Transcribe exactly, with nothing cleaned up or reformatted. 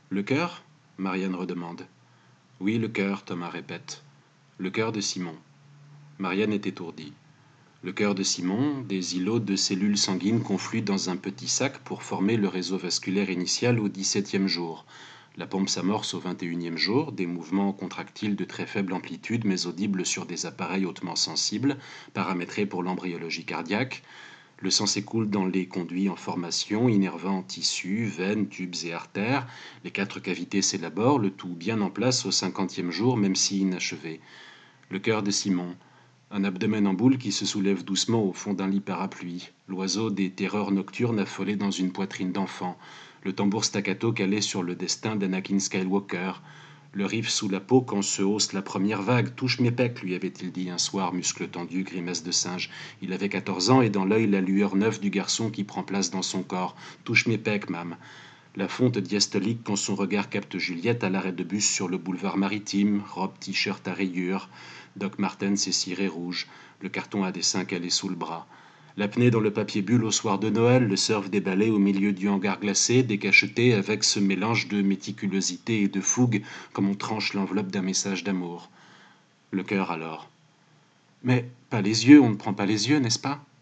Le cœur? Marianne redemande. Oui, le cœur, Thomas répète. Le cœur de Simon. Marianne est étourdie. Le cœur de Simon, des îlots de cellules sanguines confluent dans un petit sac pour former le réseau vasculaire initial au dix-septième jour. La pompe s'amorce au vingt et unième jour, des mouvements contractiles de très faible amplitude mais audibles sur des appareils hautement sensibles, paramétrés pour l'embryologie cardiaque. Le sang s'écoule dans les conduits en formation, innervant tissus, veines, tubes et artères. Les quatre cavités s'élaborent, le tout bien en place au cinquantième jour, même si inachevé. Le cœur de Simon. Un abdomen en boule qui se soulève doucement au fond d'un lit parapluie. L'oiseau des terreurs nocturnes affolé dans une poitrine d'enfant. Le tambour staccato calé sur le destin d'Anakin Skywalker. Le riff sous la peau quand se hausse la première vague. Touche mes pecs, lui avait-il dit un soir, muscle tendu, grimace de singe. Il avait quatorze ans et dans l'œil la lueur neuve du garçon qui prend place dans son corps. Touche mes pecs, mam. La fonte diastolique quand son regard capte Juliette à l'arrêt de bus sur le boulevard maritime, robe t-shirt à rayures. Doc Martens et ciré rouge, le carton à dessin calé sous le bras. L'apnée dans le papier bulle au soir de Noël, le surf des balais au milieu du hangar glacé, décacheté avec ce mélange de méticulosité et de fougue comme on tranche l'enveloppe d'un message d'amour. Le cœur alors. Mais pas les yeux, on ne prend pas les yeux, n'est-ce pas?